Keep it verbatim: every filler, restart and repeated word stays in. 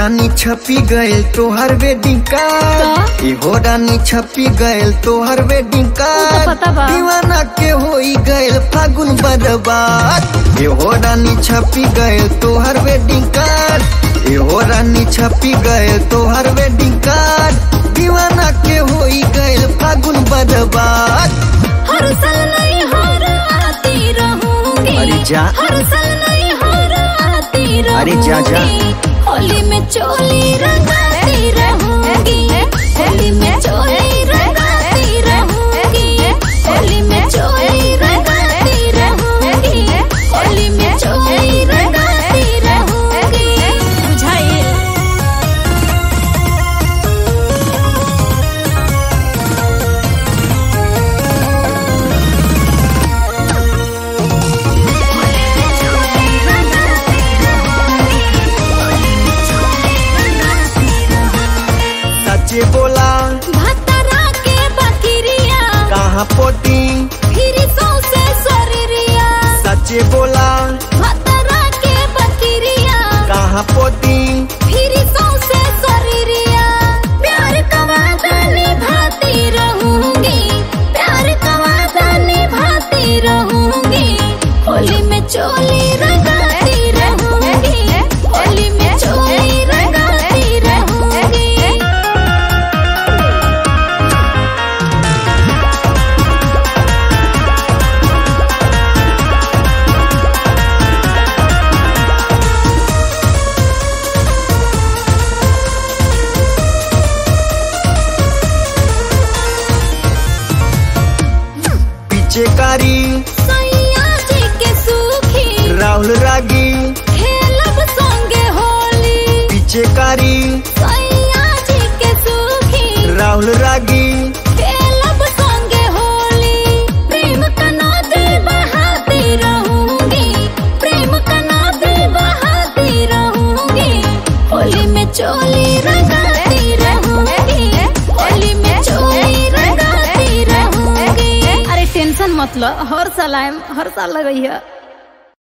रानी छपी गयल तोहर वेडिंग कार्ड, इहो रानी छपी गयल तोहर वेडिंग कार्ड। दीवाना के होई गयल फागुन बर्बाद, इहो रानी छपी गयल तोहर वेडिंग कार्ड, इहो रानी छपी गयल तोहर वेडिंग कार्ड। दीवाना के होई गयल फागुन बर्बाद। हर साल नई हर आती रहूंगी, अरे जा, हर साल नई हर आती रहूंगी। अरे जा जा, होली में चोली रंगाती रहूंगी, होली में चोली रंगाती रहूंगी, होली में चोली रंगाती रहूंगी, होली में चोली रंगाती रहूंगी। बुझाइए सच्चे बोला भतरा के बकरिया कहाँ पोती, फिर सौसे शरीरिया। सच्चे बोला भतरा के बकरिया कहाँ पोती, फिर सौसे शरीरिया। प्यार का वादा निभाती रहूंगी, प्यार का वादा निभाती रहूंगी। होली में चोली रंगाती रहूंगी, होली में चोली रंगाती रहूंगी। पिचकारी सैया जी के सूखी राहुल रागी, खेलब संगे होली। पिचकारी सैया जी के सूखी राहुल रागी, खेलब संगे होली। प्रेम का नदी बहाती रहूंगी, प्रेम का नदी बहाती रहूंगी। होली में चोली रंगाती रहूंगी, होली में चोली रंगाती रहूंगी। अरे टेंशन मत लो, हर साल आएम, हर साल लगई है।